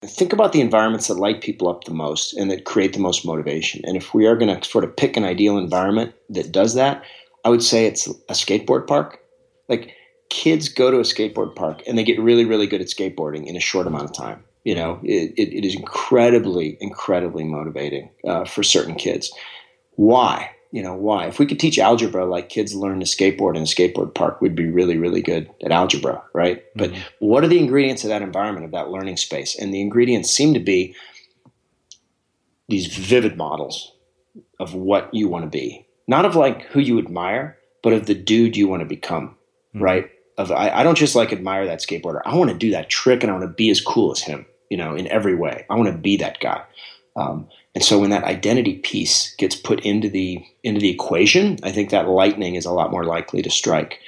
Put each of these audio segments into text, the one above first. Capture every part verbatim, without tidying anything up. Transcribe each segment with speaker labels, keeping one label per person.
Speaker 1: Think about the environments that light people up the most and that create the most motivation. And if we are going to sort of pick an ideal environment that does that, I would say it's a skateboard park. Like, kids go to a skateboard park and they get really, really good at skateboarding in a short amount of time. You know, it, it, it is incredibly, incredibly motivating uh, for certain kids. Why? You know, why? If we could teach algebra like kids learn to skateboard in a skateboard park, we'd be really, really good at algebra, right? Mm-hmm. But what are the ingredients of that environment, of that learning space? And the ingredients seem to be these vivid models of what you want to be. Not of like who you admire, but of the dude you want to become, mm-hmm. right? Of I, I don't just like admire that skateboarder. I want to do that trick and I want to be as cool as him, you know, in every way. I want to be that guy. Um, and so when that identity piece gets put into the into the equation, I think that lightning is a lot more likely to strike.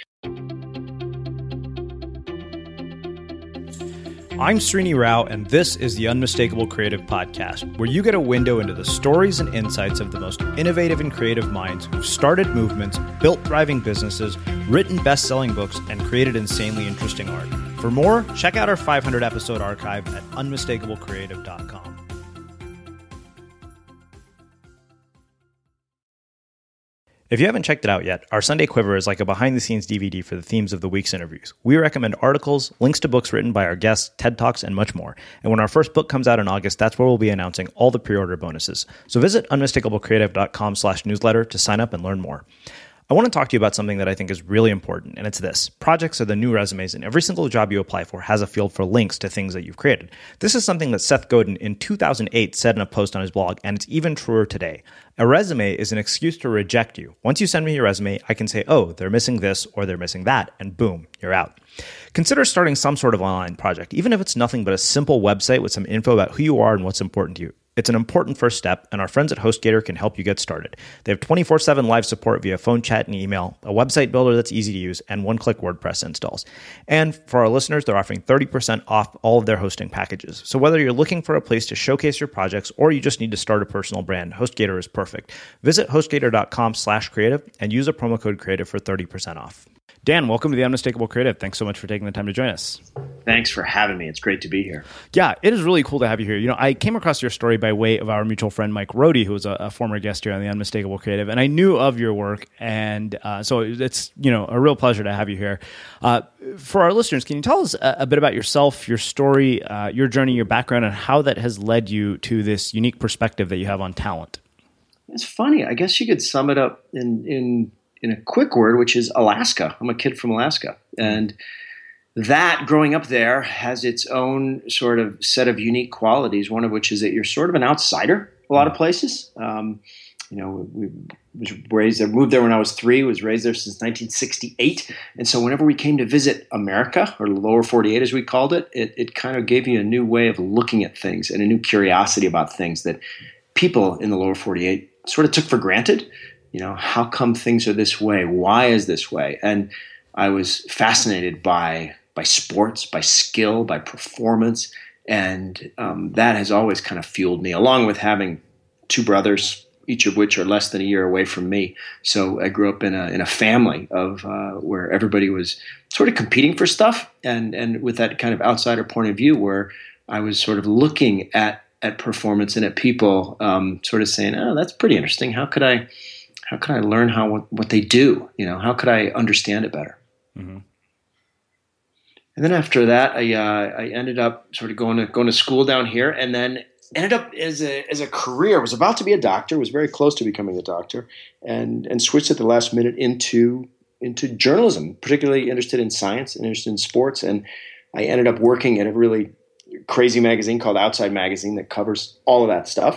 Speaker 2: I'm Srini Rao, and this is the Unmistakable Creative Podcast, where you get a window into the stories and insights of the most innovative and creative minds who've started movements, built thriving businesses, written best-selling books, and created insanely interesting art. For more, check out our five hundred episode archive at unmistakable creative dot com. If you haven't checked it out yet, our Sunday Quiver is like a behind-the-scenes D V D for the themes of the week's interviews. We recommend articles, links to books written by our guests, TED Talks, and much more. And when our first book comes out in August, that's where we'll be announcing all the pre-order bonuses. So visit unmistakable creative dot com slash newsletter to sign up and learn more. I want to talk to you about something that I think is really important, and it's this. Projects are the new resumes, and every single job you apply for has a field for links to things that you've created. This is something that Seth Godin in two thousand eight said in a post on his blog, and it's even truer today. A resume is an excuse to reject you. Once you send me your resume, I can say, oh, they're missing this or they're missing that, and boom, you're out. Consider starting some sort of online project, even if it's nothing but a simple website with some info about who you are and what's important to you. It's an important first step, and our friends at HostGator can help you get started. They have twenty-four seven live support via phone, chat, and email, a website builder that's easy to use, and one-click WordPress installs. And for our listeners, they're offering thirty percent off all of their hosting packages. So whether you're looking for a place to showcase your projects or you just need to start a personal brand, HostGator is perfect. Visit HostGator dot com slash creative and use a promo code creative for thirty percent off. Dan, welcome to the Unmistakable Creative. Thanks so much for taking the time to join us.
Speaker 1: Thanks for having me. It's great to be here.
Speaker 2: Yeah, it is really cool to have you here. You know, I came across your story by way of our mutual friend, Mike Rohde, who was a, a former guest here on the Unmistakable Creative, and I knew of your work, and uh, so it's, you know, a real pleasure to have you here. Uh, for our listeners, can you tell us a, a bit about yourself, your story, uh, your journey, your background, and how that has led you to this unique perspective that you have on talent?
Speaker 1: It's funny. I guess you could sum it up in in in a quick word, which is Alaska. I'm a kid from Alaska. And that, growing up there, has its own sort of set of unique qualities, one of which is that you're sort of an outsider a lot of places. Um, you know, we was raised there, moved there when I was three, was raised there since nineteen sixty-eight. And so whenever we came to visit America, or the lower forty-eight as we called it, it, it kind of gave you a new way of looking at things and a new curiosity about things that people in the lower forty-eight sort of took for granted. You know, how come things are this way? Why is this way? And I was fascinated by by sports, by skill, by performance, and um, that has always kind of fueled me, along with having two brothers, each of which are less than a year away from me. So I grew up in a in a family of uh, where everybody was sort of competing for stuff, and and with that kind of outsider point of view, where I was sort of looking at at performance and at people, um, sort of saying, "Oh, that's pretty interesting. How could I?" How could I learn how what, what they do? You know, how could I understand it better? Mm-hmm. And then after that, I uh, I ended up sort of going to going to school down here, and then ended up as a as a career. Was about to be a doctor. Was very close to becoming a doctor, and and switched at the last minute into into journalism. Particularly interested in science and interested in sports, and I ended up working at a really crazy magazine called Outside Magazine that covers all of that stuff.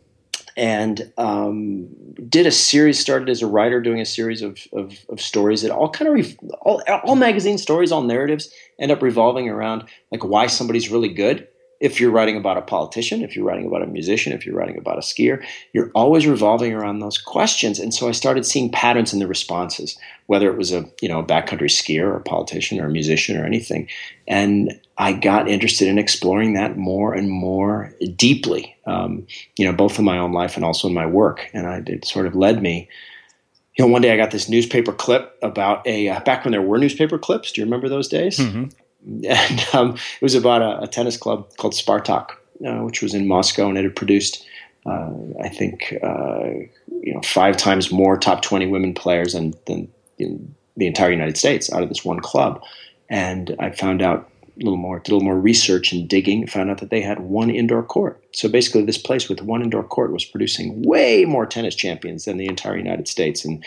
Speaker 1: And um, did a series, started as a writer doing a series of, of, of stories that all kind of, re- all, all magazine stories, all narratives end up revolving around like why somebody's really good. If you're writing about a politician, if you're writing about a musician, if you're writing about a skier, you're always revolving around those questions. And so I started seeing patterns in the responses, whether it was a, you know, a backcountry skier or a politician or a musician or anything. And I got interested in exploring that more and more deeply, um, you know, both in my own life and also in my work. And I, it sort of led me, you know, one day I got this newspaper clip about a, uh, back when there were newspaper clips. Do you remember those days? Mm-hmm. And um, it was about a, a tennis club called Spartak. uh, which was in Moscow, and it had produced, uh, I think, uh, you know, five times more top twenty women players than, than in the entire United States out of this one club. And I found out a little more, did a little more research and digging, found out that they had one indoor court. So basically this place with one indoor court was producing way more tennis champions than the entire United States. And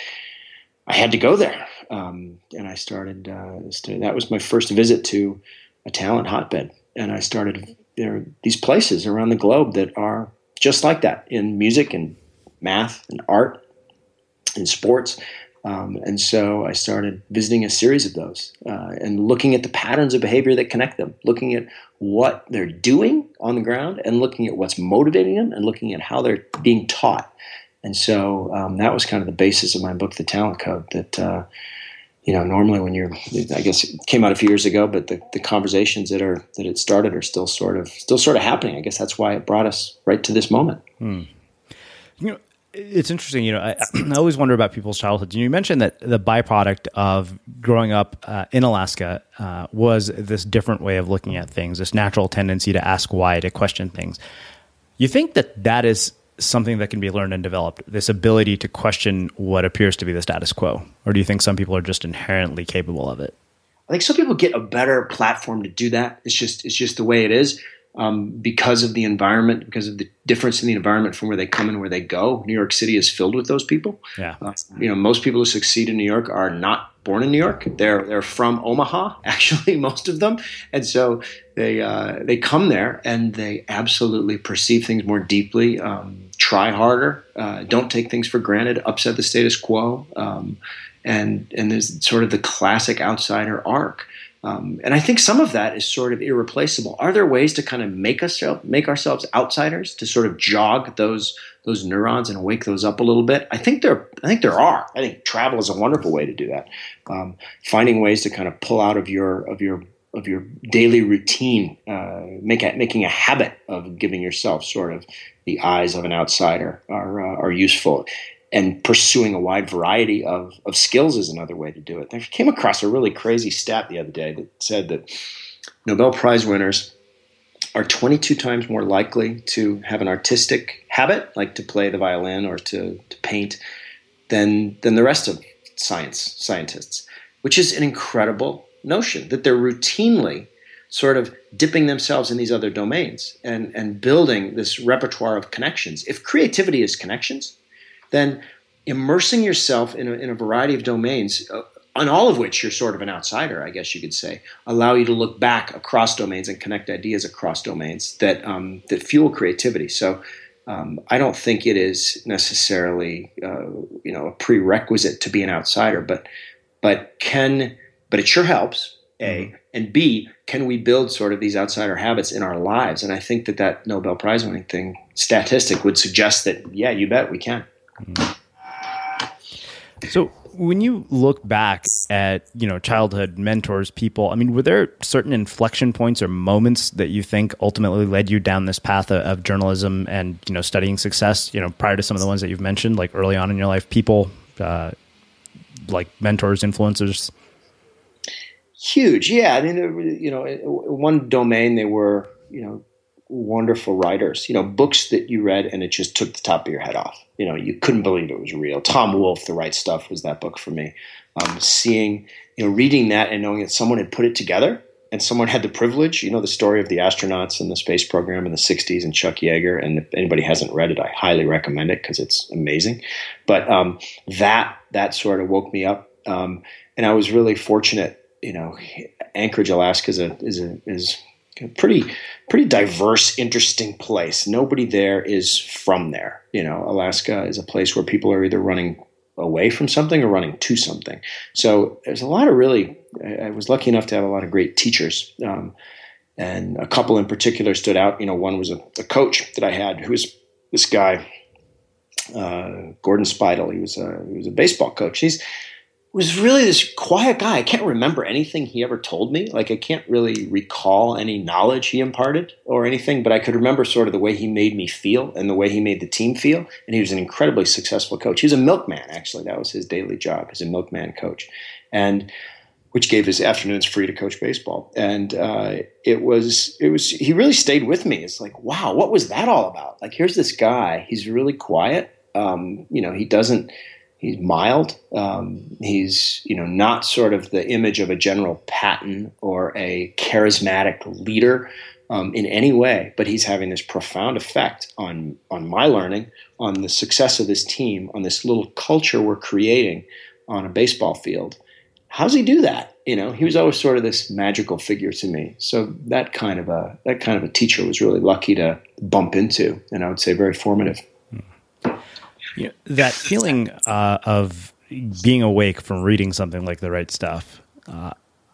Speaker 1: I had to go there. Um, and I started, uh, started, that was my first visit to a talent hotbed. And I started, there are these places around the globe that are just like that in music and math and art and sports. Um, and so I started visiting a series of those uh, and looking at the patterns of behavior that connect them, looking at what they're doing on the ground and looking at what's motivating them and looking at how they're being taught. And so um, that was kind of the basis of my book, The Talent Code, that, uh, you know, normally when you're, I guess it came out a few years ago, but the, the conversations that are, that it started are still sort of, still sort of happening. I guess that's why it brought us right to this moment.
Speaker 2: Hmm. You know, it's interesting, you know, I, I always wonder about people's childhoods. You mentioned that the byproduct of growing up uh, in Alaska uh, was this different way of looking at things, this natural tendency to ask why, to question things. You think that that is something that can be learned and developed, this ability to question what appears to be the status quo? Or do you think some people are just inherently capable of it?
Speaker 1: I think some people get a better platform to do that. It's just, it's just the way it is. Um, because of the environment, because of the difference in the environment from where they come and where they go. New York City is filled with those people.
Speaker 2: Yeah.
Speaker 1: Uh, you know, most people who succeed in New York are not born in New York. They're they're from Omaha, actually, most of them, and so they uh, they come there and they absolutely perceive things more deeply, um, try harder, uh, don't take things for granted, upset the status quo, um, and and there's sort of the classic outsider arc. Um, and I think some of that is sort of irreplaceable. Are there ways to kind of make us make ourselves outsiders, to sort of jog those those neurons and wake those up a little bit? I think there I think there are. I think travel is a wonderful way to do that. Um, finding ways to kind of pull out of your of your of your daily routine, uh, make a, making a habit of giving yourself sort of the eyes of an outsider are uh, are useful. And pursuing a wide variety of, of skills is another way to do it. I came across a really crazy stat the other day that said that Nobel Prize winners are twenty-two times more likely to have an artistic habit, like to play the violin or to, to paint, than than the rest of science scientists, which is an incredible notion that they're routinely sort of dipping themselves in these other domains and, and building this repertoire of connections. If creativity is connections, then immersing yourself in a, in a variety of domains, uh, on all of which you're sort of an outsider, I guess you could say, allow you to look back across domains and connect ideas across domains that um, that fuel creativity. So um, I don't think it is necessarily uh, you know a prerequisite to be an outsider, but but can but it sure helps. A mm-hmm. and B, can we build sort of these outsider habits in our lives? And I think that that Nobel Prize winning thing statistic would suggest that yeah, you bet we can.
Speaker 2: So when you look back at, you know, childhood mentors, people, I mean, were there certain inflection points or moments that you think ultimately led you down this path of, of journalism and, you know, studying success, you know, prior to some of the ones that you've mentioned, like early on in your life, people, uh, like mentors, influencers?
Speaker 1: Huge. Yeah. I mean, you know, one domain, they were, you know, wonderful writers, you know, books that you read and it just took the top of your head off. You know, you couldn't believe it was real. Tom Wolfe, The Right Stuff, was that book for me. Um, seeing, you know, reading that and knowing that someone had put it together and someone had the privilege, you know, the story of the astronauts and the space program in the sixties and Chuck Yeager. And if anybody hasn't read it, I highly recommend it because it's amazing. But um, that, that sort of woke me up. Um, and I was really fortunate, you know, Anchorage, Alaska is a, is a, is a pretty, pretty diverse, interesting place. Nobody there is from there. You know, Alaska is a place where people are either running away from something or running to something. So there's a lot of really, I was lucky enough to have a lot of great teachers. Um, and a couple in particular stood out. You know, one was a, a coach that I had who was this guy, uh, Gordon Speidel. He was a, he was a baseball coach. He's, was really this quiet guy. I can't remember anything he ever told me. Like I can't really recall any knowledge he imparted or anything, but I could remember sort of the way he made me feel and the way he made the team feel. And he was an incredibly successful coach. He was a milkman, actually. That was his daily job as a milkman coach. And which gave his afternoons free to coach baseball. And uh, it was, it was, he really stayed with me. It's like, wow, what was that all about? Like, here's this guy, he's really quiet. Um, you know, he doesn't, he's mild. Um, he's, you know, not sort of the image of a General Patton or a charismatic leader um, in any way, but he's having this profound effect on, on my learning, on the success of this team, on this little culture we're creating on a baseball field. How does he do that? You know, he was always sort of this magical figure to me. So that kind of a that kind of a teacher was really lucky to bump into, and I would say very formative.
Speaker 2: Yeah, that feeling uh, of being awake from reading something like The Right Stuff. Uh,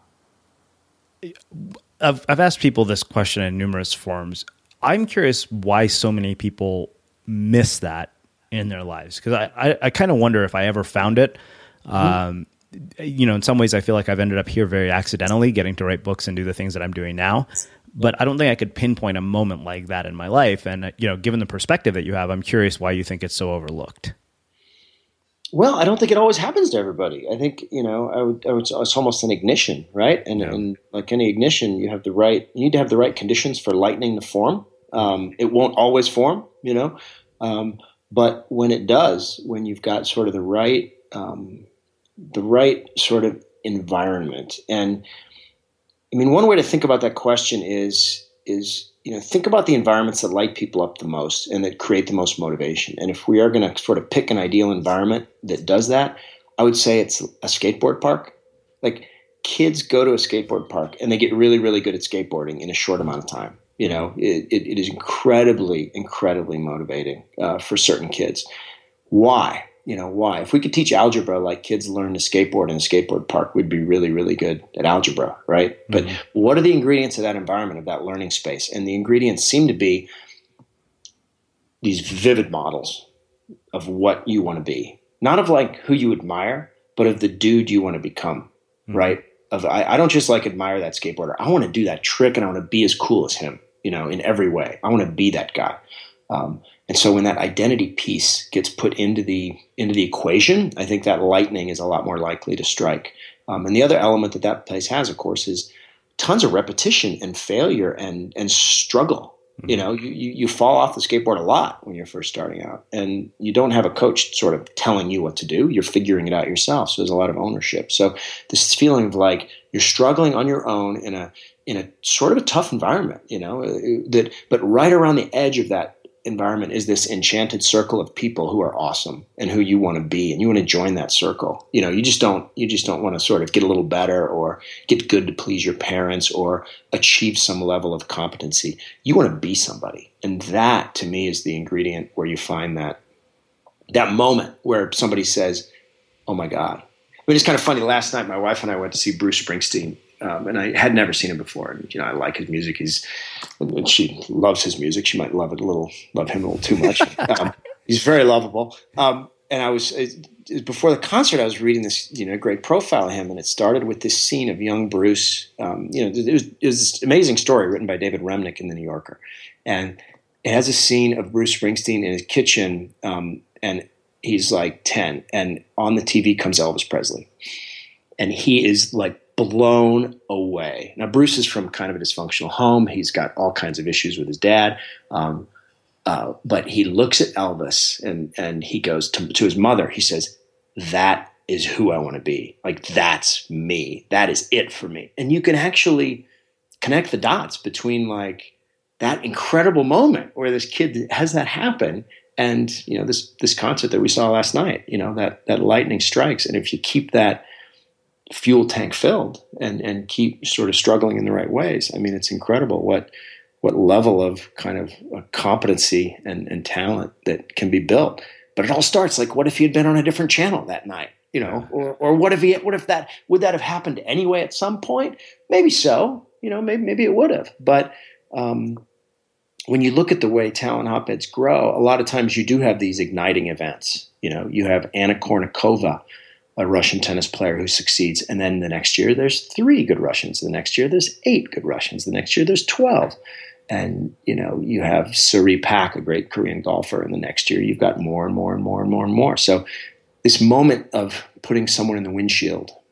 Speaker 2: I've I've asked people this question in numerous forms. I'm curious why so many people miss that in their lives, because I I, I kind of wonder if I ever found it. Mm-hmm. Um, you know, in some ways I feel like I've ended up here very accidentally, getting to write books and do the things that I'm doing now. But I don't think I could pinpoint a moment like that in my life. And, you know, given the perspective that you have, I'm curious why you think it's so overlooked.
Speaker 1: Well, I don't think it always happens to everybody. I think, you know, I would, I would it's almost an ignition, right? And, yeah. and like any ignition, you have the right, you need to have the right conditions for lightning to form. Um, it won't always form, you know, um, but when it does, when you've got sort of the right, um, the right sort of environment. And I mean, one way to think about that question is, is, you know, think about the environments that light people up the most and that create the most motivation. And if we are going to sort of pick an ideal environment that does that, I would say it's a skateboard park. Like, kids go to a skateboard park and they get really, really good at skateboarding in a short amount of time. You know, it, it, it is incredibly, incredibly motivating uh, for certain kids. Why? You know, why? If we could teach algebra like kids learn to skateboard in a skateboard park, we'd be really, really good at algebra, right? Mm-hmm. But what are the ingredients of that environment, of that learning space? And the ingredients seem to be these vivid models of what you want to be. Not of like who you admire, but of the dude you want to become, mm-hmm. right? Of I, I don't just like admire that skateboarder. I want to do that trick and I want to be as cool as him, you know, in every way. I want to be that guy. Um, and so when that identity piece gets put into the into the equation, I think that lightning is a lot more likely to strike. Um, and the other element that that place has, of course, is tons of repetition and failure and and struggle. Mm-hmm. You know, you, you you fall off the skateboard a lot when you're first starting out, and you don't have a coach sort of telling you what to do. You're figuring it out yourself. So there's a lot of ownership. So this feeling of like you're struggling on your own in a in a sort of a tough environment, you know, that but right around the edge of that environment is this enchanted circle of people who are awesome and who you want to be, and you want to join that circle. You know, you just don't you just don't want to sort of get a little better or get good to please your parents or achieve some level of competency. You want to be somebody. And that to me is the ingredient where you find that that moment where somebody says, "Oh my God." I mean, it's kind of funny. Last night my wife and I went to see Bruce Springsteen. Um, and I had never seen him before. And, you know, I like his music. He's, and she loves his music. She might love it a little, love him a little too much. Um, he's very lovable. Um, and I was, it, it, before the concert, I was reading this, you know, great profile of him. And it started with this scene of young Bruce. Um, you know, it was, it was this amazing story written by David Remnick in the New Yorker. And it has a scene of Bruce Springsteen in his kitchen. Um, and he's like ten. And on the T V comes Elvis Presley. And he is like, blown away. Now, Bruce is from kind of a dysfunctional home. He's got all kinds of issues with his dad. Um, uh, but he looks at Elvis and, and he goes to, to his mother. He says, "That is who I want to be. Like, that's me. That is it for me." And you can actually connect the dots between like that incredible moment where this kid has that happen and, you know, this, this concert that we saw last night, you know, that, that lightning strikes. And if you keep that fuel tank filled and, and keep sort of struggling in the right ways, I mean, it's incredible what what level of kind of competency and, and talent that can be built. But it all starts like, what if he had been on a different channel that night, you know, or or what if he what if that would that have happened anyway at some point? Maybe so, you know, maybe maybe it would have. But um, when you look at the way talent hotbeds grow, a lot of times you do have these igniting events. You know, you have Anna Kournikova, a Russian tennis player who succeeds. And then the next year there's three good Russians. The next year there's eight good Russians. The next year there's twelve. And, you know, you have Suri Pak, a great Korean golfer. And the next year you've got more and more and more and more and more. So this moment of putting someone in the windshield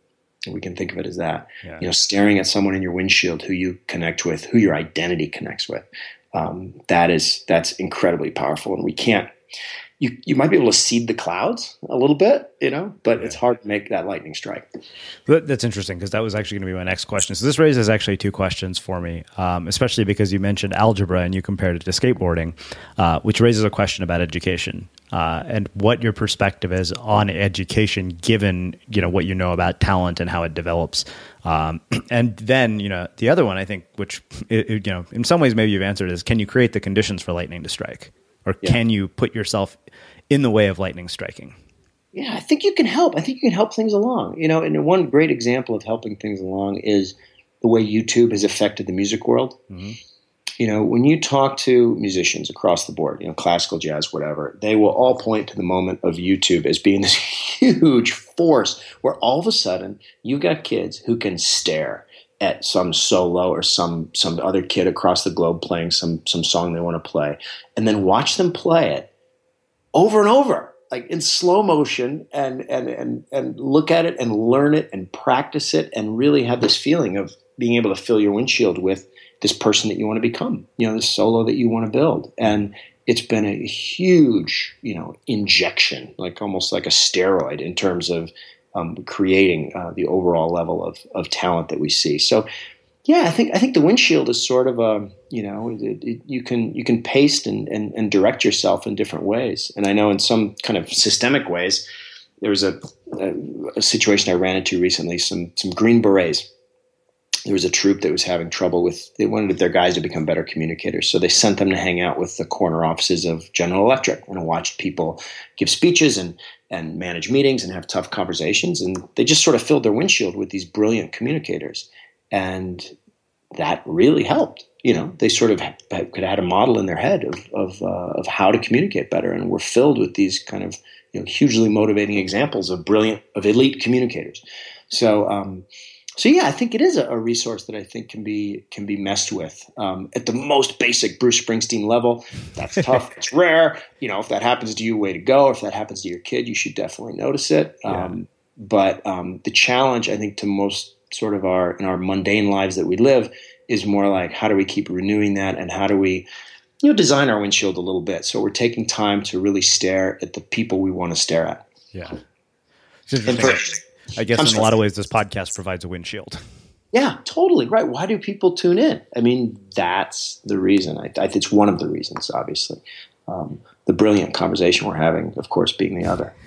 Speaker 1: We can think of it as that.
Speaker 2: Yeah.
Speaker 1: You know, staring at someone in your windshield who you connect with, who your identity connects with. Um, that is that's incredibly powerful, and we can't. You you might be able to seed the clouds a little bit, you know, but yeah. It's hard to make that lightning strike.
Speaker 2: That's interesting, because that was actually going to be my next question. So this raises actually two questions for me, um, especially because you mentioned algebra and you compared it to skateboarding, uh, which raises a question about education uh, and what your perspective is on education, given you know what you know about talent and how it develops. Um, and then you know the other one, I think, which it, it, you know in some ways maybe you've answered, is can you create the conditions for lightning to strike? Or yeah. can you put yourself in the way of lightning striking?
Speaker 1: Yeah, I think you can help. I think you can help things along. You know, and one great example of helping things along is the way YouTube has affected the music world. Mm-hmm. You know, when you talk to musicians across the board, you know, classical, jazz, whatever, they will all point to the moment of YouTube as being this huge force where all of a sudden you got kids who can stare at some solo or some some other kid across the globe playing some some song they want to play, and then watch them play it over and over, like in slow motion, and and and and look at it and learn it and practice it, and really have this feeling of being able to fill your windshield with this person that you want to become, you know, this solo that you want to build. And it's been a huge, you know, injection, like almost like a steroid in terms of Um, creating uh, the overall level of of talent that we see. So, yeah, I think I think the windshield is sort of a you know it, it, you can you can paste and, and and direct yourself in different ways. And I know in some kind of systemic ways, there was a, a, a situation I ran into recently. Some some Green Berets. There was a troop that was having trouble with. They wanted their guys to become better communicators, so they sent them to hang out with the corner offices of General Electric and watched people give speeches and and manage meetings and have tough conversations. And they just sort of filled their windshield with these brilliant communicators. And that really helped. You know, they sort of could have had a model in their head of of, uh, of how to communicate better, and were filled with these kind of you know, hugely motivating examples of brilliant, of elite communicators. So, um, so yeah, I think it is a, a resource that I think can be can be messed with um, at the most basic Bruce Springsteen level. That's tough. It's rare. You know, if that happens to you, way to go. If that happens to your kid, you should definitely notice it. Yeah. Um, but um, the challenge, I think, to most sort of our in our mundane lives that we live is more like, how do we keep renewing that, and how do we, you know, design our windshield a little bit so we're taking time to really stare at the people we want to stare at.
Speaker 2: Yeah, it's interesting. I guess I'm in a lot of ways, this podcast provides a windshield.
Speaker 1: Yeah, totally. Right. Why do people tune in? I mean, that's the reason. I, I think it's one of the reasons, obviously. Um, the brilliant conversation we're having, of course, being the other.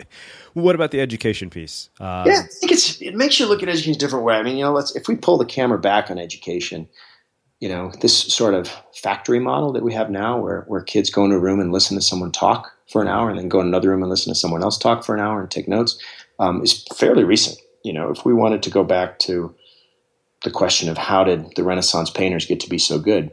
Speaker 2: What about the education piece? Um,
Speaker 1: yeah, I think it's, it makes you look at education a different way. I mean, you know, let's if we pull the camera back on education, you know, this sort of factory model that we have now where, where kids go into a room and listen to someone talk for an hour and then go in another room and listen to someone else talk for an hour and take notes, um, is fairly recent. You know, if we wanted to go back to the question of how did the Renaissance painters get to be so good,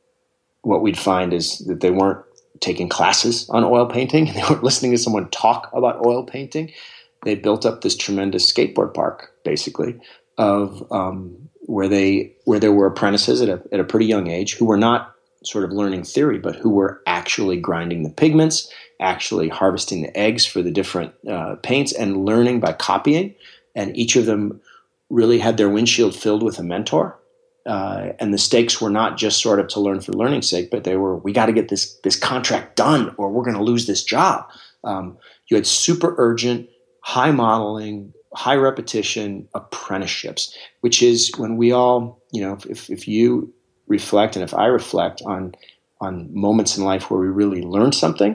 Speaker 1: what we'd find is that they weren't taking classes on oil painting. They weren't listening to someone talk about oil painting. They built up this tremendous skateboard park, basically, of um, where they where there were apprentices at a at a pretty young age who were not sort of learning theory, but who were actually grinding the pigments, actually harvesting the eggs for the different uh, paints, and learning by copying. And each of them really had their windshield filled with a mentor. Uh, and the stakes were not just sort of to learn for learning's sake, but they were, we got to get this this contract done or we're going to lose this job. Um, you had super urgent, high modeling, high repetition apprenticeships, which is when we all, you know, if, if you reflect and if I reflect on on moments in life where we really learned something,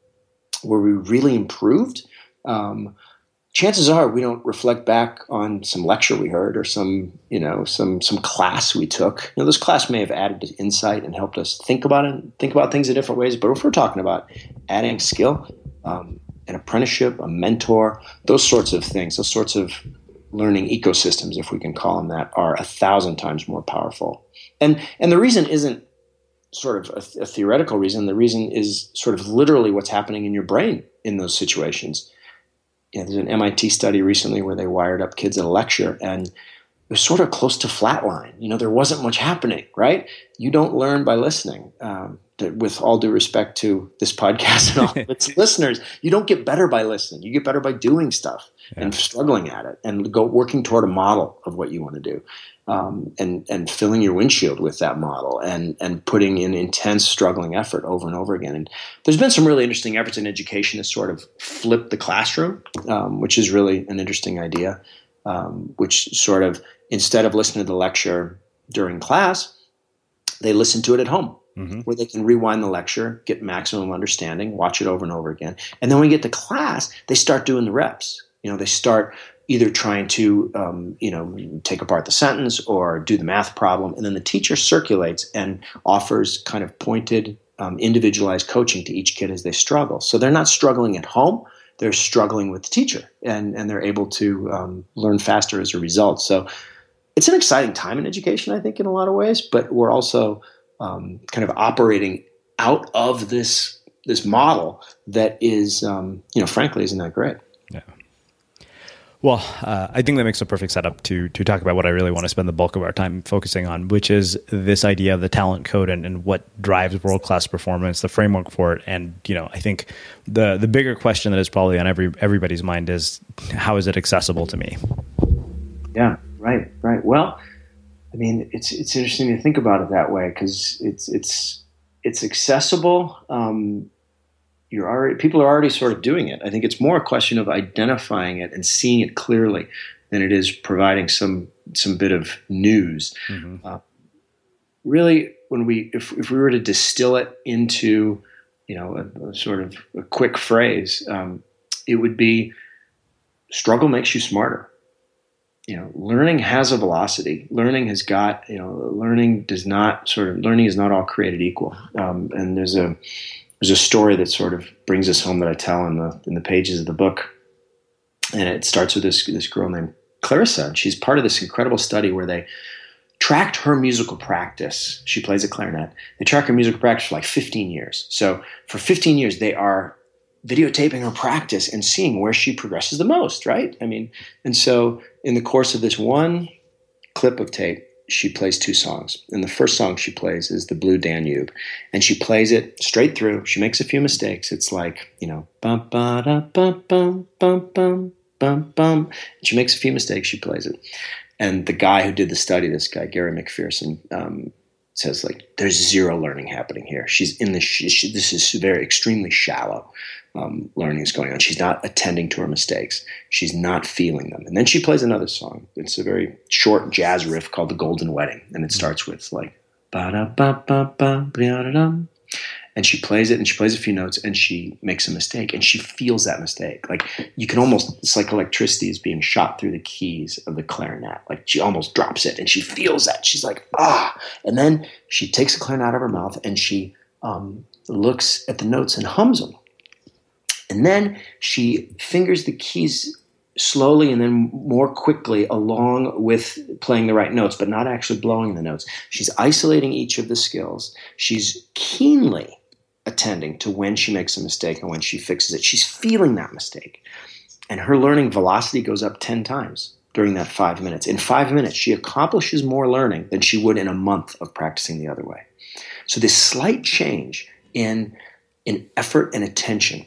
Speaker 1: where we really improved, um, chances are we don't reflect back on some lecture we heard or some, you know, some some class we took. You know, this class may have added to insight and helped us think about it, think about things in different ways. But if we're talking about adding skill, um, an apprenticeship, a mentor, those sorts of things, those sorts of learning ecosystems, if we can call them that, are a thousand times more powerful. And and the reason isn't sort of a, a theoretical reason. The reason is sort of literally what's happening in your brain in those situations. You know, there's an M I T study recently where they wired up kids at a lecture, and was sort of close to flatline. You know, there wasn't much happening, right? You don't learn by listening. Um, with all due respect to this podcast and all of its listeners, you don't get better by listening. You get better by doing stuff yeah. and struggling at it and go working toward a model of what you want to do, um, and and filling your windshield with that model and and putting in intense struggling effort over and over again. And there's been some really interesting efforts in education to sort of flip the classroom, um, which is really an interesting idea, um, which sort of instead of listening to the lecture during class, they listen to it at home. Mm-hmm. Where they can rewind the lecture, get maximum understanding, watch it over and over again. And then when we get to class, they start doing the reps. You know, they start either trying to, um, you know, take apart the sentence or do the math problem. And then the teacher circulates and offers kind of pointed, um, individualized coaching to each kid as they struggle. So they're not struggling at home. They're struggling with the teacher, and, and they're able to um, learn faster as a result. So it's an exciting time in education, I think, in a lot of ways, but we're also Um, kind of operating out of this this model that is, um, you know, frankly, isn't that great.
Speaker 2: Yeah. Well, uh, I think that makes a perfect setup to to talk about what I really want to spend the bulk of our time focusing on, which is this idea of the talent code and, and what drives world class performance, the framework for it. And you know, I think the the bigger question that is probably on every everybody's mind is, how is it accessible to me?
Speaker 1: Yeah. Right. Right. Well. I mean, it's it's interesting to think about it that way because it's it's it's accessible. Um, you're already people are already sort of doing it. I think it's more a question of identifying it and seeing it clearly than it is providing some some bit of news. Mm-hmm. Uh, really, when we if if we were to distill it into, you know, a, a sort of a quick phrase, um, it would be: struggle makes you smarter. You know, learning has a velocity. Learning has got, you know, learning does not sort of, learning is not all created equal. Um, and there's a, there's a story that sort of brings us home that I tell in the, in the pages of the book. And it starts with this, this girl named Clarissa. And she's part of this incredible study where they tracked her musical practice. She plays a clarinet. They track her musical practice for like fifteen years. So for fifteen years, they are videotaping her practice and seeing where she progresses the most, right? I mean, and so in the course of this one clip of tape, she plays two songs. And the first song she plays is the Blue Danube. And she plays it straight through. She makes a few mistakes. It's like, you know, bum, ba, da, bum, bum, bum, bum, bum, bum. And she makes a few mistakes. She plays it. And the guy who did the study, this guy, Gary McPherson, um, says, like, there's zero learning happening here. She's in this, she, she, this is very extremely shallow. Um, learning is going on. She's not attending to her mistakes. She's not feeling them. And then she plays another song. It's a very short jazz riff called The Golden Wedding. And it starts with like, ba-da-ba-ba-ba-ba-da-dum. And she plays it and she plays a few notes and she makes a mistake and she feels that mistake. Like you can almost, it's like electricity is being shot through the keys of the clarinet. Like she almost drops it and she feels that. She's like, ah. And then she takes the clarinet out of her mouth and she um, looks at the notes and hums them. And then she fingers the keys slowly and then more quickly along with playing the right notes, but not actually blowing the notes. She's isolating each of the skills. She's keenly attending to when she makes a mistake and when she fixes it. She's feeling that mistake. And her learning velocity goes up ten times during that five minutes. In five minutes, she accomplishes more learning than she would in a month of practicing the other way. So this slight change in, in effort and attention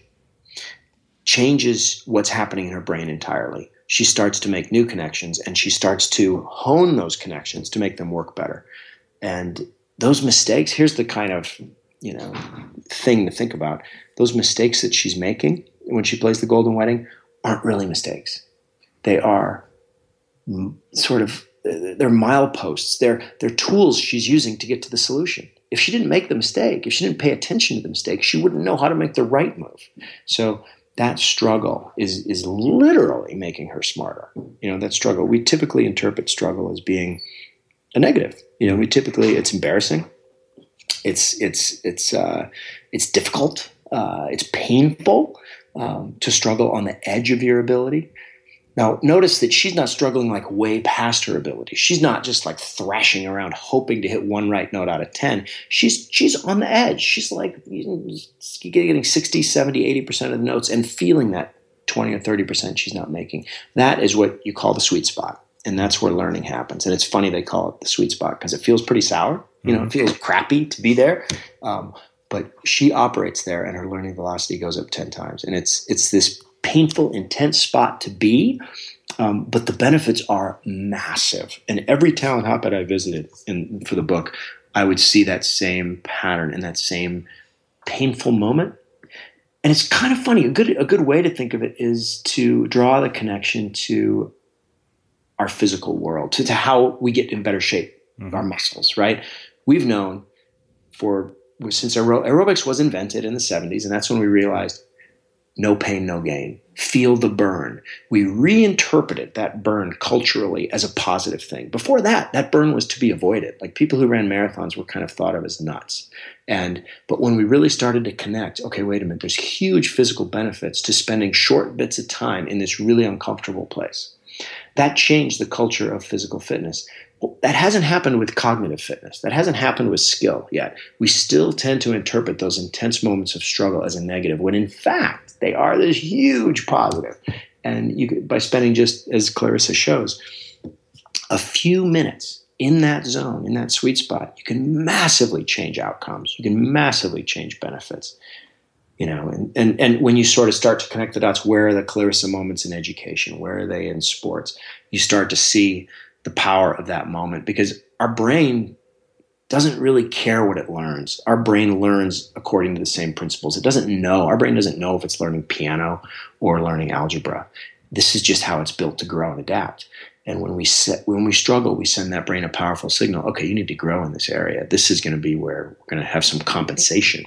Speaker 1: changes what's happening in her brain entirely. She starts to make new connections and she starts to hone those connections to make them work better. And those mistakes, here's the kind of, you know, thing to think about. Those mistakes that she's making when she plays the Golden Wedding aren't really mistakes. They are sort of, they're mileposts. They're, they're tools she's using to get to the solution. If she didn't make the mistake, if she didn't pay attention to the mistake, she wouldn't know how to make the right move. So that struggle is is literally making her smarter. You know, that struggle, we typically interpret struggle as being a negative. You know, we typically, it's embarrassing. It's, it's, it's, uh, it's difficult. Uh, it's painful um, to struggle on the edge of your ability. Now, notice that she's not struggling like way past her ability. She's not just like thrashing around hoping to hit one right note out of ten. She's she's on the edge. She's like getting sixty, seventy, eighty percent of the notes and feeling that twenty or thirty percent she's not making. That is what you call the sweet spot. And that's where learning happens. And it's funny they call it the sweet spot because it feels pretty sour. You know, mm-hmm. It feels crappy to be there. Um, but she operates there and her learning velocity goes up ten times. And it's it's this painful, intense spot to be. Um, but the benefits are massive. And every talent hotbed I visited in, for the book, I would see that same pattern and that same painful moment. And it's kind of funny. A good a good way to think of it is to draw the connection to our physical world, to, to how we get in better shape, mm-hmm. our muscles, right? We've known for since aer- aerobics was invented in the seventies, and that's when we realized no pain, no gain. Feel the burn. We reinterpreted that burn culturally as a positive thing. Before that, that burn was to be avoided. Like people who ran marathons were kind of thought of as nuts. And but when we really started to connect, okay, wait a minute, there's huge physical benefits to spending short bits of time in this really uncomfortable place. That changed the culture of physical fitness. Well, that hasn't happened with cognitive fitness. That hasn't happened with skill yet. We still tend to interpret those intense moments of struggle as a negative, when in fact, they are this huge positive. And you, by spending just, as Clarissa shows, a few minutes in that zone, in that sweet spot, you can massively change outcomes. You can massively change benefits. You know, and, and, and when you sort of start to connect the dots, where are the Clarissa moments in education? Where are they in sports? You start to see the power of that moment, because our brain doesn't really care what it learns. Our brain learns according to the same principles. It doesn't know. Our brain doesn't know if it's learning piano or learning algebra. This is just how it's built to grow and adapt. And when we set, when we struggle, we send that brain a powerful signal. Okay, you need to grow in this area. This is going to be where we're going to have some compensation.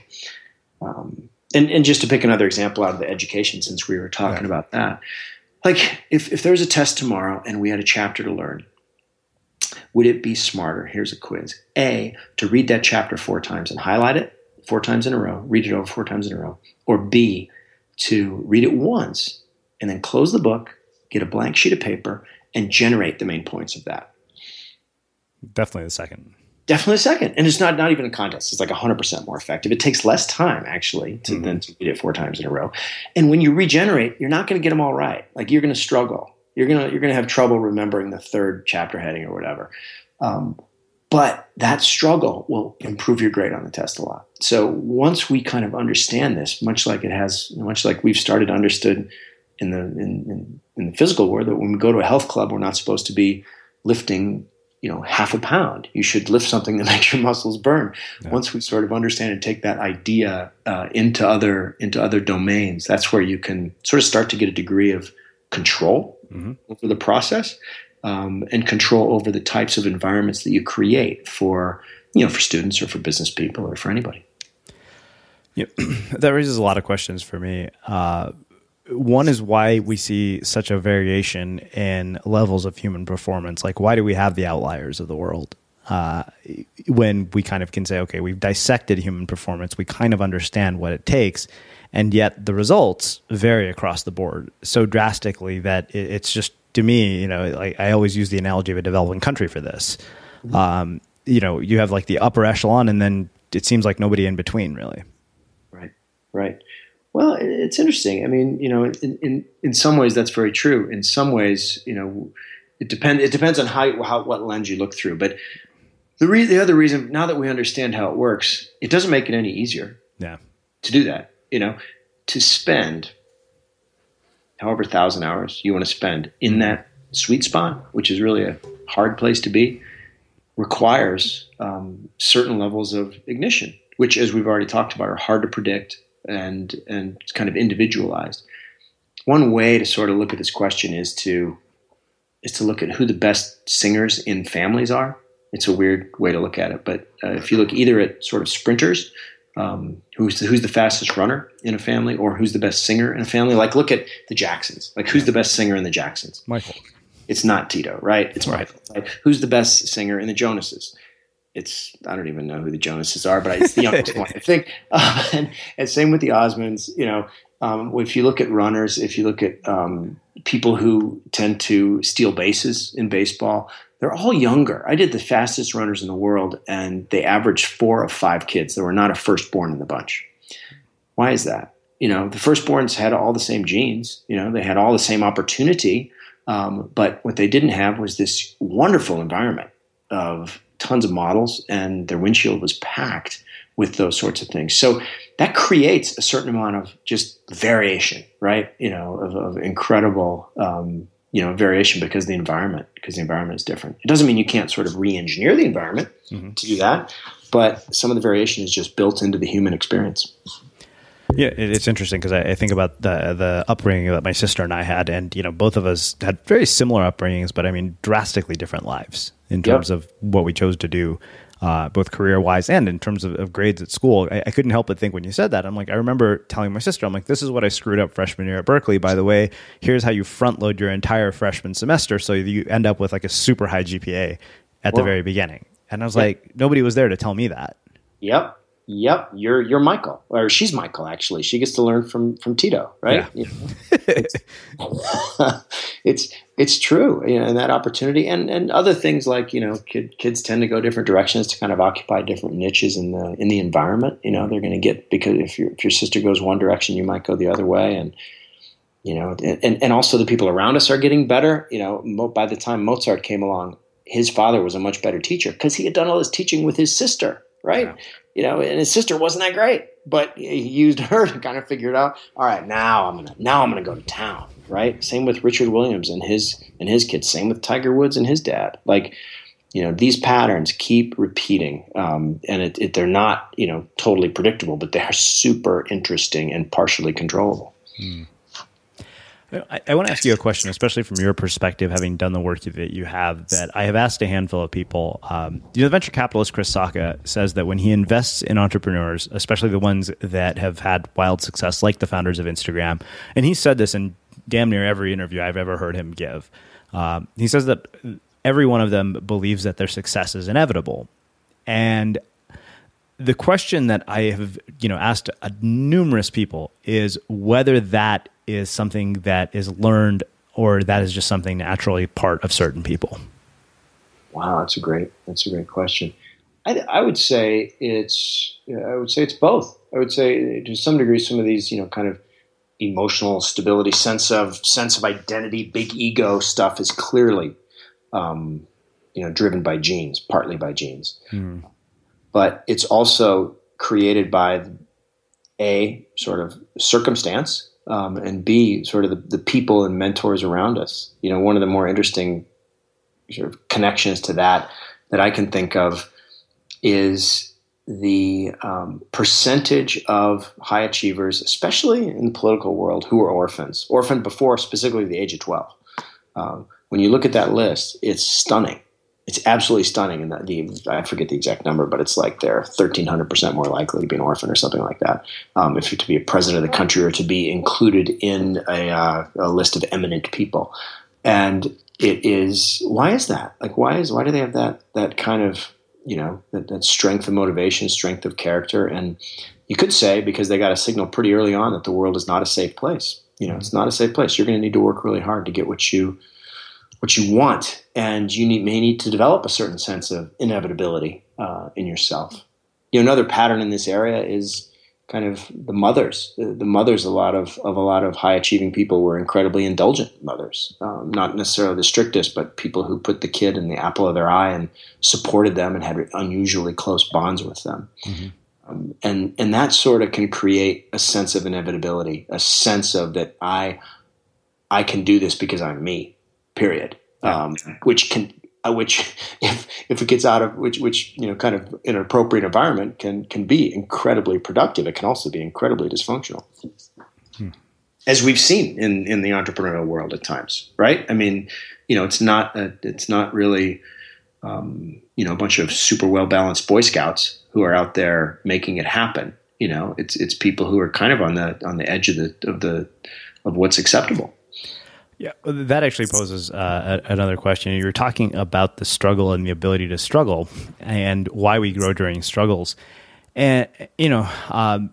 Speaker 1: Um, and, and just to pick another example out of the education, since we were talking yeah. about that, like if, if there was a test tomorrow and we had a chapter to learn, would it be smarter? Here's a quiz. A, to read that chapter four times and highlight it four times in a row, read it over four times in a row. Or B, to read it once and then close the book, get a blank sheet of paper, and generate the main points of that.
Speaker 2: Definitely the second.
Speaker 1: Definitely the second. And it's not, not even a contest. It's like one hundred percent more effective. It takes less time, actually, to, mm-hmm. than to read it four times in a row. And when you regenerate, you're not going to get them all right. Like you're going to struggle. You're gonna you're gonna have trouble remembering the third chapter heading or whatever, um, but that struggle will improve your grade on the test a lot. So once we kind of understand this, much like it has, much like we've started to understood in the in, in, in the physical world, that when we go to a health club, we're not supposed to be lifting, you know, half a pound. You should lift something that makes your muscles burn. Yeah. Once we sort of understand and take that idea uh, into other into other domains, that's where you can sort of start to get a degree of control mm-hmm. over the process, um, and control over the types of environments that you create for, you know, for students or for business people or for anybody.
Speaker 2: Yeah, that raises a lot of questions for me. Uh, one is why we see such a variation in levels of human performance. Like, why do we have the outliers of the world? Uh, when we kind of can say, okay, we've dissected human performance, we kind of understand what it takes. And yet the results vary across the board so drastically that it, it's just, to me, you know, like I always use the analogy of a developing country for this. Mm-hmm. Um, you know, you have like the upper echelon and then it seems like nobody in between, really.
Speaker 1: Right, right. Well, it's interesting. I mean, you know, in, in, in some ways that's very true. In some ways, you know, it depends, it depends on how, how, what lens you look through. But the, re- the other reason, now that we understand how it works, it doesn't make it any easier
Speaker 2: yeah.
Speaker 1: to do that. You know, to spend however thousand hours you want to spend in that sweet spot, which is really a hard place to be, requires um, certain levels of ignition, which, as we've already talked about, are hard to predict and and kind of individualized. One way to sort of look at this question is to is to look at who the best singers in families are. It's a weird way to look at it, but uh, if you look either at sort of sprinters, Um, who's the, who's the fastest runner in a family, or who's the best singer in a family? Like, look at the Jacksons. Like, who's the best singer in the Jacksons?
Speaker 2: Michael.
Speaker 1: It's not Tito, right? It's
Speaker 2: right.
Speaker 1: Michael. Right? Who's the best singer in the Jonases? It's I don't even know who the Jonases are, but it's the youngest one, I think. Um, and, and same with the Osmonds. You know, um, if you look at runners, if you look at um, people who tend to steal bases in baseball, they're all younger. I did the fastest runners in the world, and they averaged four of five kids. There were not a firstborn in the bunch. Why is that? You know, the firstborns had all the same genes. You know, they had all the same opportunity, Um, but what they didn't have was this wonderful environment of tons of models, and their windshield was packed with those sorts of things. So that creates a certain amount of just variation, right? You know, of, of incredible, um, you know, variation because the environment, because the environment is different. It doesn't mean you can't sort of re-engineer the environment mm-hmm. to do that, but some of the variation is just built into the human experience.
Speaker 2: Yeah, it's interesting because I, I think about the the upbringing that my sister and I had, and you know, both of us had very similar upbringings, but I mean, drastically different lives in terms yep. of what we chose to do, uh, both career wise and in terms of, of grades at school. I, I couldn't help but think when you said that, I'm like, I remember telling my sister, I'm like, this is what I screwed up freshman year at Berkeley. By the way, here's how you front load your entire freshman semester so you end up with like a super high G P A at well, the very beginning. And I was yep. like, nobody was there to tell me that.
Speaker 1: Yep. Yep, you're you're Michael, or she's Michael. Actually, she gets to learn from from Tito, right? Yeah. You know? it's, it's it's true, you know, and that opportunity, and, and other things like you know, kid, kids tend to go different directions to kind of occupy different niches in the in the environment. You know, they're going to get because if your if your sister goes one direction, you might go the other way, and you know, and and also the people around us are getting better. You know, by the time Mozart came along, his father was a much better teacher because he had done all his teaching with his sister, right? Yeah. You know, and his sister wasn't that great, but he used her to kind of figure it out. All right, now I'm gonna now I'm gonna go to town, right? Same with Richard Williams and his and his kids. Same with Tiger Woods and his dad. Like, you know, these patterns keep repeating, um, and it, it, they're not you know totally predictable, but they're super interesting and partially controllable. Hmm.
Speaker 2: I, I want to ask you a question, especially from your perspective, having done the work that you have, that I have asked a handful of people. Um, you know, the venture capitalist Chris Sacca says that when he invests in entrepreneurs, especially the ones that have had wild success, like the founders of Instagram, and he said this in damn near every interview I've ever heard him give, um, he says that every one of them believes that their success is inevitable. And the question that I have, you know, asked uh, numerous people is whether that is something that is learned or that is just something naturally part of certain people.
Speaker 1: Wow, that's a great that's a great question. I, I would say it's I would say it's both. I would say to some degree some of these you know kind of emotional stability, sense of sense of identity, big ego stuff is clearly um, you know driven by genes, partly by genes. Hmm. But it's also created by A, sort of circumstance, um, and B, sort of the, the people and mentors around us. You know, one of the more interesting sort of connections to that that I can think of is the um, percentage of high achievers, especially in the political world, who are orphans, orphaned before specifically the age of twelve. Um, when you look at that list, it's stunning. It's absolutely stunning, and the, I forget the exact number, but it's like they're thirteen hundred percent more likely to be an orphan or something like that. Um, if you're to be a president of the country or to be included in a, uh, a list of eminent people, and it is why is that? Like why is why do they have that that kind of you know that, that strength of motivation, strength of character? And you could say because they got a signal pretty early on that the world is not a safe place. You know, it's not a safe place. You're going to need to work really hard to get what you. what you want, and you need, may need to develop a certain sense of inevitability uh, in yourself. You know, another pattern in this area is kind of the mothers. The, the mothers, a lot of, of a lot of high achieving people were incredibly indulgent mothers, um, not necessarily the strictest, but people who put the kid in the apple of their eye and supported them and had unusually close bonds with them. Mm-hmm. Um, and and that sort of can create a sense of inevitability, a sense of that I I can do this because I'm me. Period. Um, which can, uh, which if if it gets out of which which you know kind of in an appropriate environment can can be incredibly productive. It can also be incredibly dysfunctional, hmm. as we've seen in in the entrepreneurial world at times. Right? I mean, you know, it's not a, it's not really um, you know a bunch of super well balanced Boy Scouts who are out there making it happen. You know, it's it's people who are kind of on the on the edge of the of the of what's acceptable.
Speaker 2: Yeah, that actually poses uh, another question. You were talking about the struggle and the ability to struggle and why we grow during struggles. And, you know, um,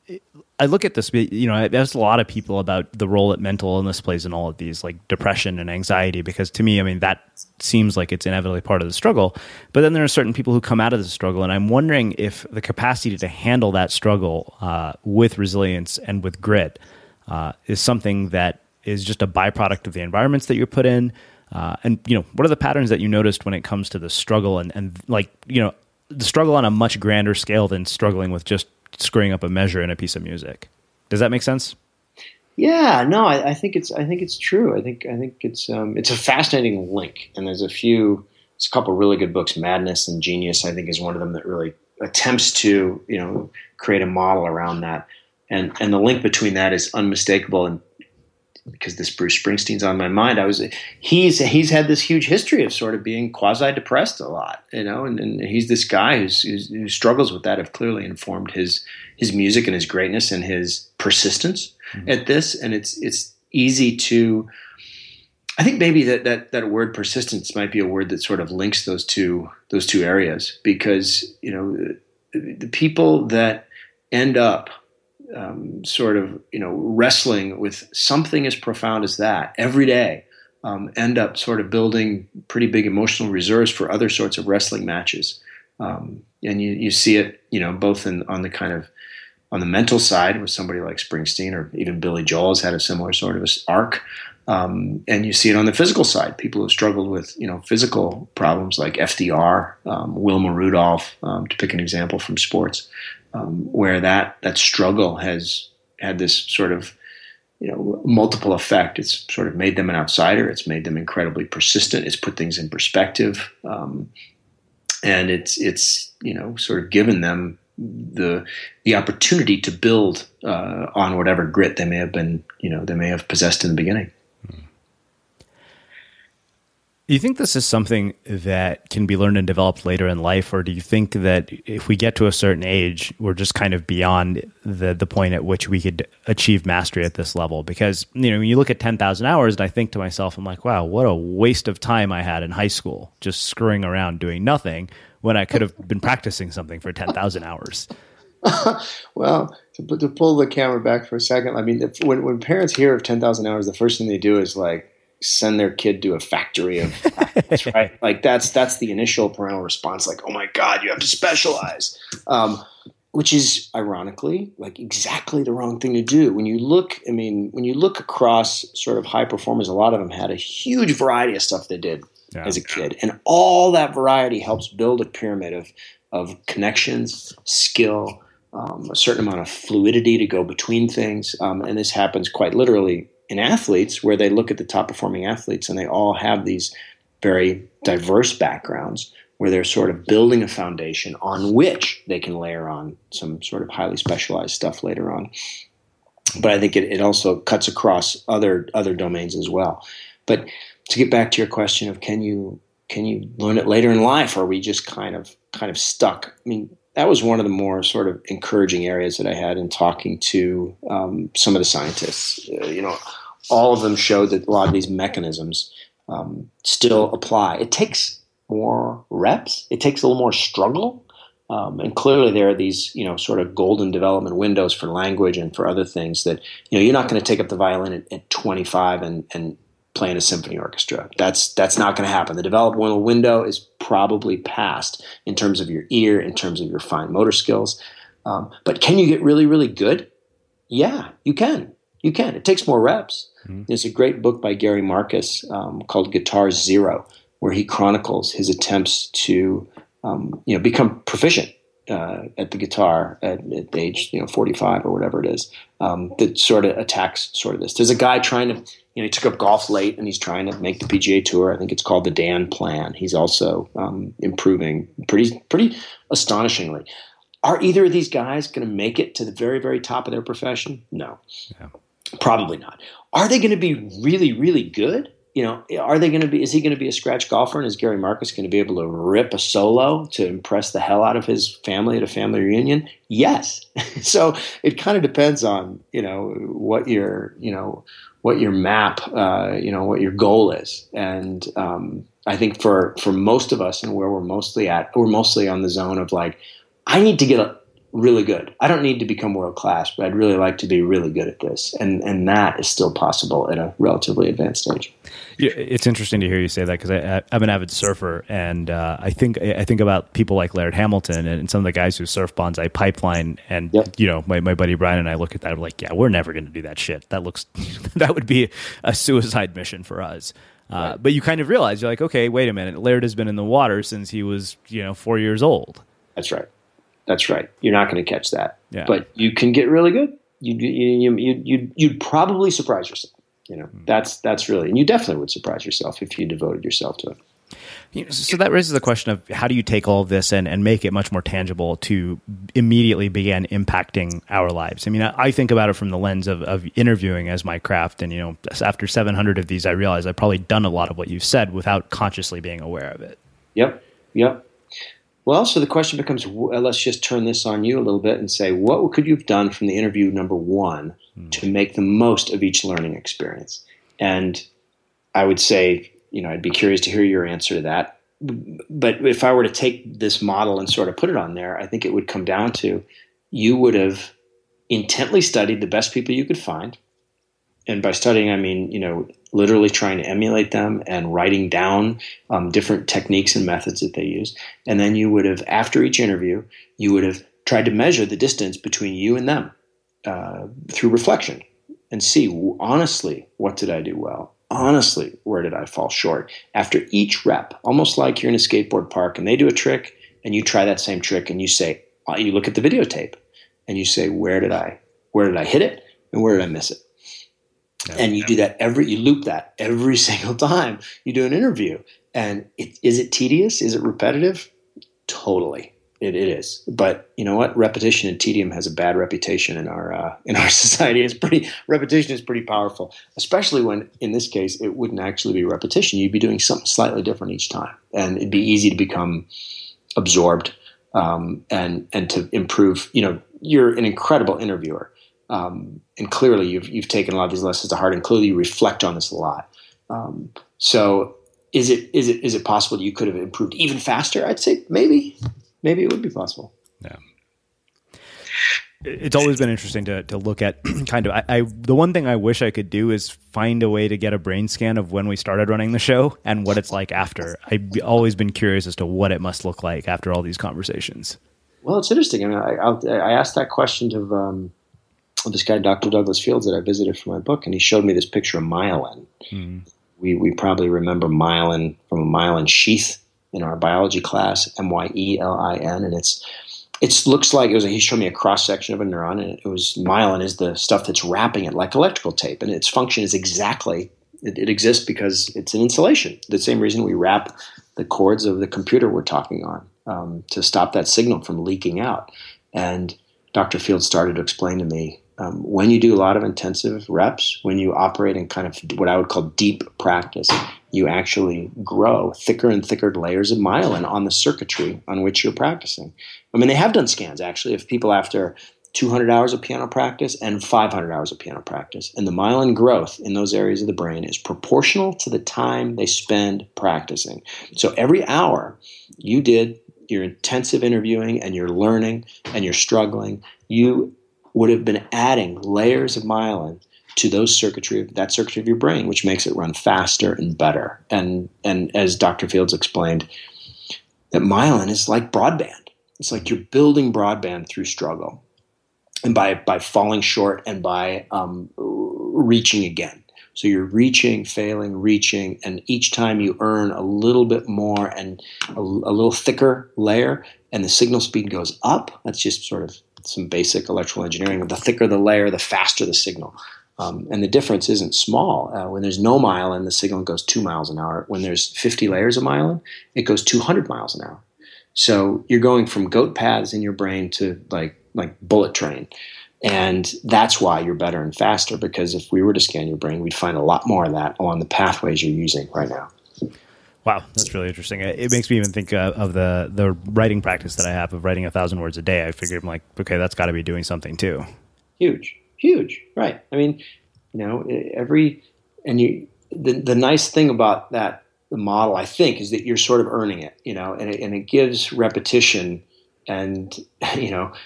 Speaker 2: I look at this, you know, I asked a lot of people about the role that mental illness plays in all of these, like depression and anxiety, because to me, I mean, that seems like it's inevitably part of the struggle. But then there are certain people who come out of the struggle, and I'm wondering if the capacity to handle that struggle uh, with resilience and with grit uh, is something that is just a byproduct of the environments that you're put in? Uh, and, you know, what are the patterns that you noticed when it comes to the struggle and, and like, you know, the struggle on a much grander scale than struggling with just screwing up a measure in a piece of music? Does that make sense?
Speaker 1: Yeah, no, I, I think it's I think it's true. I think I think it's um, it's a fascinating link, and there's a few, there's a couple of really good books. Madness and Genius, I think, is one of them that really attempts to, you know, create a model around that, and and the link between that is unmistakable. And because this Bruce Springsteen's on my mind, I was he's he's had this huge history of sort of being quasi depressed a lot, you know, and, and he's this guy who's, who's, who struggles with that. Have clearly informed his his music and his greatness and his persistence mm-hmm. at this. And it's it's easy to, I think maybe that that that word persistence might be a word that sort of links those two those two areas, because you know the, the people that end up Um, sort of, you know, wrestling with something as profound as that every day, um, end up sort of building pretty big emotional reserves for other sorts of wrestling matches. Um, and you, you see it, you know, both in, on the kind of, on the mental side with somebody like Springsteen, or even Billy Joel has had a similar sort of arc. Um, and you see it on the physical side, people who struggled with, you know, physical problems like F D R, um, Wilma Rudolph, um, to pick an example from sports. Um, where that that struggle has had this sort of, you know, multiple effect. It's sort of made them an outsider. It's made them incredibly persistent. It's put things in perspective, um, and it's it's you know sort of given them the the opportunity to build uh, on whatever grit they may have been, you know, they may have possessed in the beginning.
Speaker 2: Do you think this is something that can be learned and developed later in life, or do you think that if we get to a certain age, we're just kind of beyond the the point at which we could achieve mastery at this level? Because, you know, when you look at ten thousand hours, and I think to myself, I'm like, wow, what a waste of time I had in high school, just screwing around doing nothing when I could have been practicing something for ten thousand hours.
Speaker 1: Well, to, to pull the camera back for a second, I mean, if, when, when parents hear of ten thousand hours, the first thing they do is like, send their kid to a factory of practice, right? Like that's that's the initial parental response, like, oh my God, you have to specialize, um, which is ironically like exactly the wrong thing to do. When you look, I mean, when you look across sort of high performers, a lot of them had a huge variety of stuff they did yeah. as a kid, and all that variety helps build a pyramid of of connections, skill, um, a certain amount of fluidity to go between things, um, and this happens quite literally in athletes, where they look at the top performing athletes and they all have these very diverse backgrounds where they're sort of building a foundation on which they can layer on some sort of highly specialized stuff later on. But I think it, it also cuts across other other domains as well. But to get back to your question of can you can you learn it later in life, or are we just kind of kind of stuck? I mean, that was one of the more sort of encouraging areas that I had in talking to um, some of the scientists. Uh, you know, all of them showed that a lot of these mechanisms um, still apply. It takes more reps. It takes a little more struggle. Um, and clearly there are these, you know, sort of golden development windows for language and for other things that, you know, you're not going to take up the violin at, at twenty-five and, and play in a symphony orchestra. That's that's not going to happen. The developmental window is probably past in terms of your ear, in terms of your fine motor skills. Um, but can you get really, really good? Yeah, you can. You can. It takes more reps. Mm-hmm. There's a great book by Gary Marcus um, called Guitar Zero, where he chronicles his attempts to um, you know, become proficient uh, at the guitar at, at age, you know, forty-five or whatever it is, um, that sort of attacks sort of this. There's a guy trying to, you know, he took up golf late and he's trying to make the P G A Tour. I think it's called the Dan Plan. He's also um, improving pretty, pretty astonishingly. Are either of these guys going to make it to the very, very top of their profession? No, yeah. Probably not. Are they going to be really, really good? You know, are they going to be, is he going to be a scratch golfer, and is Gary Marcus going to be able to rip a solo to impress the hell out of his family at a family reunion? Yes. So it kind of depends on, you know, what your, you know, what your map, uh, you know, what your goal is. And um, I think for, for most of us, and where we're mostly at, we're mostly on the zone of like, I need to get a, really good. I don't need to become world class, but I'd really like to be really good at this. And and that is still possible at a relatively advanced stage.
Speaker 2: Yeah, it's interesting to hear you say that because I, I'm an avid surfer, and uh, I think I think about people like Laird Hamilton and some of the guys who surf Bonsai Pipeline, and
Speaker 1: yep.
Speaker 2: you know, my, my buddy Brian and I look at that, we're like, yeah, we're never going to do that shit. That looks that would be a suicide mission for us. Uh, right. But you kind of realize you're like, okay, wait a minute, Laird has been in the water since he was you know four years old.
Speaker 1: That's right. That's right. You're not going to catch that,
Speaker 2: yeah.
Speaker 1: but you can get really good. You you you you you'd probably surprise yourself. You know, that's that's really, and you definitely would surprise yourself if you devoted yourself to it.
Speaker 2: You know, so that raises the question of how do you take all of this and, and make it much more tangible to immediately begin impacting our lives? I mean, I, I think about it from the lens of, of interviewing as my craft. And, you know, after seven hundred of these, I realize I've probably done a lot of what you've said without consciously being aware of it.
Speaker 1: Yep. Yep. Well, so the question becomes, uh, let's just turn this on you a little bit and say, what could you have done from the interview number one mm. to make the most of each learning experience? And I would say, you know, I'd be curious to hear your answer to that. But if I were to take this model and sort of put it on there, I think it would come down to you would have intently studied the best people you could find. And by studying, I mean, you know, literally trying to emulate them and writing down um, different techniques and methods that they use. And then you would have, after each interview, you would have tried to measure the distance between you and them uh, through reflection and see, honestly, what did I do well? Honestly, where did I fall short? After each rep, almost like you're in a skateboard park and they do a trick and you try that same trick and you say, you look at the videotape and you say, where did I, where did I hit it and where did I miss it? Yeah, and you yeah. do that every, you loop that every single time you do an interview. And it, is it tedious? Is it repetitive? Totally. It, it is. But you know what? Repetition and tedium has a bad reputation in our, uh, in our society. It's pretty, repetition is pretty powerful, especially when in this case, it wouldn't actually be repetition. You'd be doing something slightly different each time. And it'd be easy to become absorbed, um, and, and to improve. You know, you're an incredible interviewer. Um, and clearly you've, you've taken a lot of these lessons to heart, and clearly you reflect on this a lot. Um, so is it, is it, is it possible that you could have improved even faster? I'd say maybe, maybe it would be possible.
Speaker 2: Yeah. It's always been interesting to, to look at kind of, I, I, the one thing I wish I could do is find a way to get a brain scan of when we started running the show and what it's like after. I've always been curious as to what it must look like after all these conversations.
Speaker 1: Well, it's interesting. I mean, I, I asked that question to, um, this guy, Doctor Douglas Fields, that I visited for my book, and he showed me this picture of myelin. Mm. We we probably remember myelin from a myelin sheath in our biology class, M Y E L I N, and it's it looks like it was. A, he showed me a cross section of a neuron, and it was myelin is the stuff that's wrapping it like electrical tape, and its function is exactly it, it exists because it's an insulation. The same reason we wrap the cords of the computer we're talking on um, to stop that signal from leaking out. And Doctor Fields started to explain to me. Um, when you do a lot of intensive reps, when you operate in kind of what I would call deep practice, you actually grow thicker and thicker layers of myelin on the circuitry on which you're practicing. I mean, they have done scans, actually, of people after two hundred hours of piano practice and five hundred hours of piano practice. And the myelin growth in those areas of the brain is proportional to the time they spend practicing. So every hour you did your intensive interviewing and you're learning and you're struggling, you would have been adding layers of myelin to those circuitry, that circuitry of your brain, which makes it run faster and better. And and as Doctor Fields explained, that myelin is like broadband. It's like you're building broadband through struggle, and by by falling short and by um, reaching again. So you're reaching, failing, reaching, and each time you earn a little bit more and a, a little thicker layer, and the signal speed goes up. That's just sort of some basic electrical engineering. The thicker the layer, the faster the signal. Um, and the difference isn't small. Uh, when there's no myelin, the signal goes two miles an hour. When there's fifty layers of myelin, it goes two hundred miles an hour. So you're going from goat paths in your brain to like like bullet train. And that's why you're better and faster, because if we were to scan your brain, we'd find a lot more of that along the pathways you're using right now.
Speaker 2: Wow, that's really interesting. It makes me even think uh, of the the writing practice that I have of writing a thousand words a day. I figured, I'm like, okay, that's got to be doing something too.
Speaker 1: Huge, huge, right? I mean, you know, every and you the the nice thing about that the model, I think, is that you're sort of earning it, you know, and it, and it gives repetition, and you know,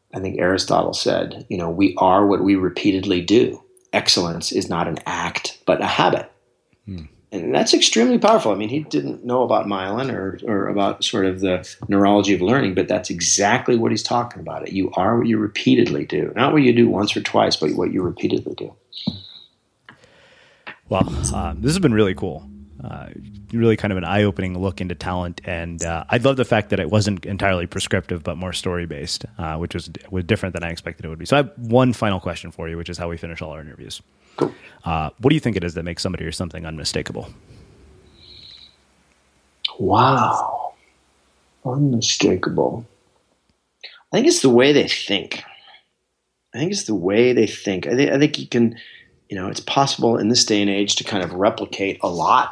Speaker 1: I think Aristotle said, you know, we are what we repeatedly do. Excellence is not an act, but a habit. Hmm. And that's extremely powerful. I mean, he didn't know about myelin or, or about sort of the neurology of learning, but that's exactly what he's talking about. It. You are what you repeatedly do. Not what you do once or twice, but what you repeatedly do.
Speaker 2: Well, uh, this has been really cool. Uh, really kind of an eye-opening look into talent. And uh, I love the fact that it wasn't entirely prescriptive, but more story-based, uh, which was, was different than I expected it would be. So I have one final question for you, which is how we finish all our interviews.
Speaker 1: Cool.
Speaker 2: Uh, what do you think it is that makes somebody or something unmistakable?
Speaker 1: Wow. Unmistakable. I think it's the way they think. I think it's the way they think. I think, I think you can, you know, it's possible in this day and age to kind of replicate a lot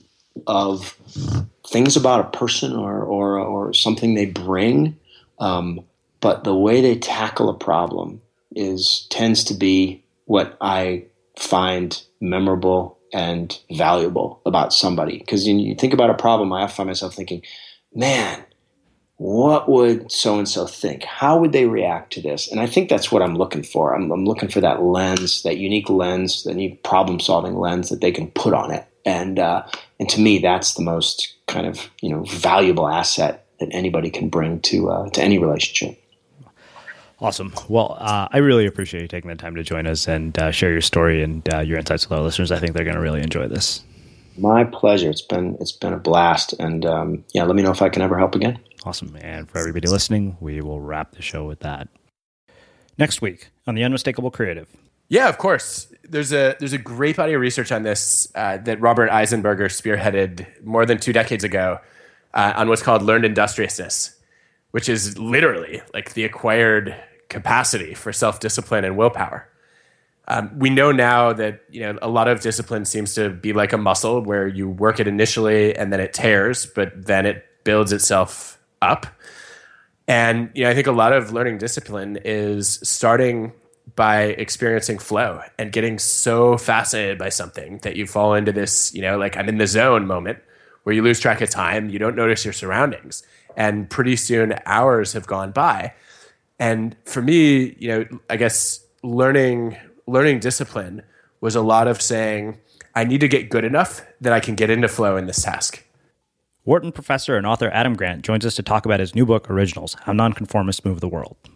Speaker 1: of things about a person or or, or something they bring. Um, but the way they tackle a problem is tends to be what I find memorable and valuable about somebody. Because you think about a problem, I often find myself thinking, man, what would so-and-so think? How would they react to this? And I think that's what I'm looking for. I'm, I'm looking for that lens, that unique lens, that unique problem-solving lens that they can put on it. And uh, and to me, that's the most kind of, you know, valuable asset that anybody can bring to uh, to any relationship.
Speaker 2: Awesome. Well, uh, I really appreciate you taking the time to join us and uh, share your story and uh, your insights with our listeners. I think they're going to really enjoy this.
Speaker 1: My pleasure. It's been it's been a blast. And um, yeah, let me know if I can ever help again.
Speaker 2: Awesome. And for everybody listening, we will wrap the show with that. Next week on The Unmistakable Creative.
Speaker 3: Yeah, of course. There's a there's a great body of research on this uh, that Robert Eisenberger spearheaded more than two decades ago uh, on what's called learned industriousness, which is literally like the acquired capacity for self-discipline and willpower. Um, we know now that, you know, a lot of discipline seems to be like a muscle where you work it initially and then it tears, but then it builds itself up. And, you know, I think a lot of learning discipline is starting by experiencing flow and getting so fascinated by something that you fall into this, you know, like I'm in the zone moment where you lose track of time, you don't notice your surroundings. And pretty soon hours have gone by. And for me, you know, I guess learning learning discipline was a lot of saying, I need to get good enough that I can get into flow in this task.
Speaker 2: Wharton professor and author Adam Grant joins us to talk about his new book, Originals: How Nonconformists Move the World.